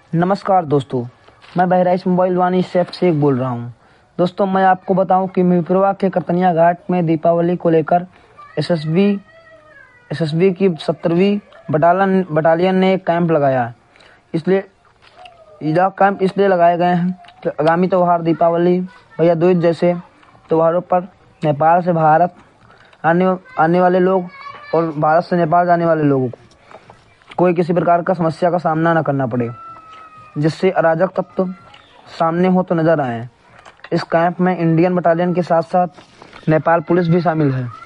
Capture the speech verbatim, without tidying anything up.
नमस्कार दोस्तों, मैं बहराइच मोबाइल वानी शेफ शेख बोल रहा हूं। दोस्तों, मैं आपको बताऊं कि मिरपुरवा के करतनिया घाट में दीपावली को लेकर एसएसबी एसएसबी की सत्तरवीं बटालियन बटालियन ने एक कैंप लगाया है। इसलिए यह कैंप इसलिए लगाए गए हैं कि आगामी त्यौहार दीपावली, भैया दूज जैसे त्योहारों पर नेपाल से भारत आने आने वाले लोग और भारत से नेपाल जाने वाले लोगों को कोई किसी प्रकार का समस्या का सामना न करना पड़े, जिससे अराजक तत्व सामने हो तो नजर आए। इस कैंप में इंडियन बटालियन के साथ साथ नेपाल पुलिस भी शामिल है।